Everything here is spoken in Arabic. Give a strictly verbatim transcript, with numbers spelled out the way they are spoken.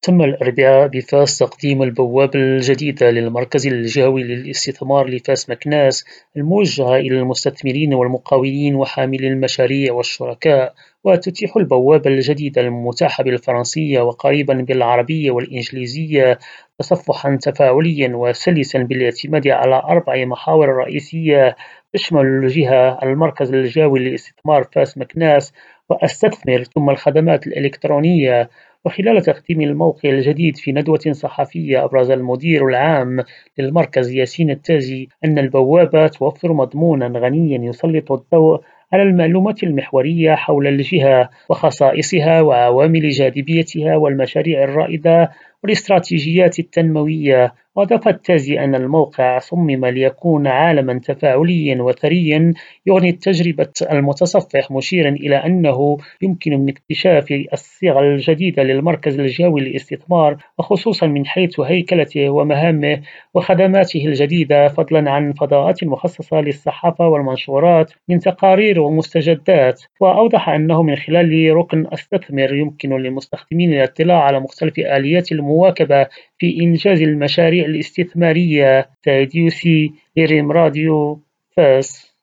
تم الأربعاء بفاس تقديم البوابة الجديدة للمركز الجهوي للاستثمار لفاس مكناس الموجهة إلى المستثمرين والمقاولين وحاملي المشاريع والشركاء، وتتيح البوابة الجديدة المتاحة بالفرنسية وقريبا بالعربية والإنجليزية تصفحا تفاعليا وسلسا بالاعتماد على أربع محاور رئيسية تشمل الجهة المركز الجهوي للاستثمار فاس مكناس وأستثمر ثم الخدمات الإلكترونية. وخلال تقديم الموقع الجديد في ندوة صحفية أبرز المدير العام للمركز ياسين التاجي أن البوابة توفر مضمونا غنيا يسلط الضوء على المعلومات المحورية حول الجهة وخصائصها وعوامل جاذبيتها والمشاريع الرائدة والاستراتيجيات التنموية. وأضاف التاجي أن الموقع صمم ليكون عالما تفاعليا وثريا يغني تجربة المتصفح، مشيرا إلى أنه يمكن من اكتشاف الصيغ الجديدة للمركز الجوي للاستثمار، وخصوصا من حيث هيكلته ومهامه وخدماته الجديدة، فضلا عن فضاءات مخصصة للصحافة والمنشورات من تقارير ومستجدات. وأوضح أنه من خلال ركن أستثمر يمكن للمستخدمين الاطلاع على مختلف آليات المواكبة في إنجاز المشاريع الاستثمارية. تايديوسي، إيريم راديو، فاس.